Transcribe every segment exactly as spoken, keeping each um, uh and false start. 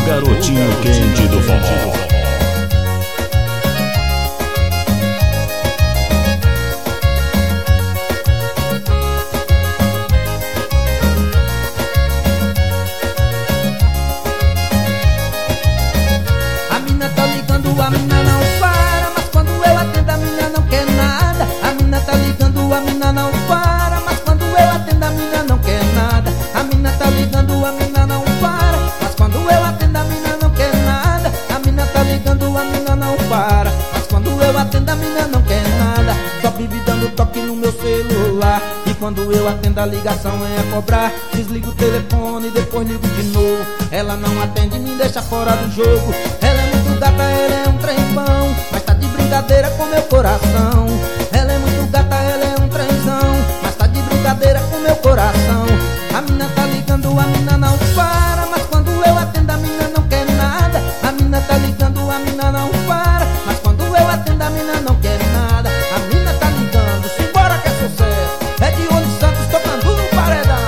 garotinho quente do forró. A mina tá ligando, a mina não para, mas quando eu atendo a mina não quer nada. A mina tá ligando, a mina não para, mas quando eu atendo a mina não quer nada. A mina tá ligando, a mina não para, mas quando eu atendo a mina não quer nada. A mina tá ligando, a mina não para, mas quando eu atendo a mina não quer nada. Só vive dando toque no meu celular, e quando eu atendo a ligação é a cobrar. Desligo o telefone e depois ligo de novo. Ela não atende, me deixa fora do jogo. Ela é muito gata, ela é um trenzão, mas tá de brincadeira com meu coração. Ela é muito gata, ela é um trenzão, mas tá de brincadeira com meu coração. A mina tá ligando, a mina não para, mas quando eu atendo a mina não quer nada. A mina tá ligando, a mina não para, mas quando eu atendo a mina não quer nada. A mina tá ligando, simbora que é sucesso. É de Oni Santos tocando no paredão.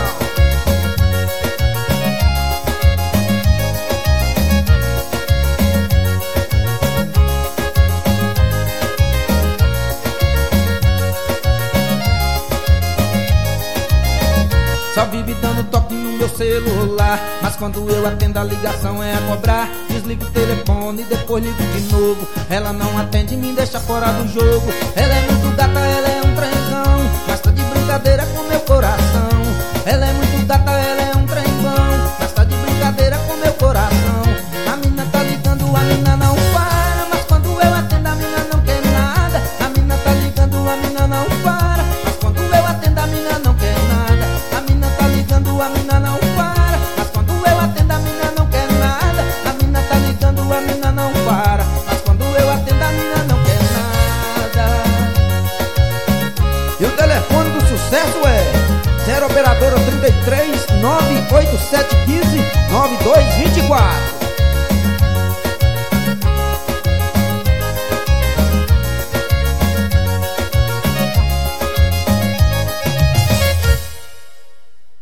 Só vive dando toque no meu celular, mas quando eu atendo a ligação é a cobrar. Desligo o telefone e depois ligo de novo. Ela não atende, me deixa fora do jogo. Ela é muito gata, ela é um trenzão, mas tá de brincadeira com meu coração. Ela é muito gata, ela é um trenzão, mas tá de brincadeira com meu coração. A mina tá ligando, a mina não para, mas quando eu atendo a mina não quer nada. A mina tá ligando, a mina não para, mas quando eu atendo a mina não quer nada. A mina tá ligando, a mina não para, mas quando eu atendo a mina não quer nada. A mina tá ligando, a mina não para, mas quando eu atendo a mina não quer nada. E o telefone do sucesso é zero operadora trinta e três, nove oito sete um cinco, nove dois dois quatro.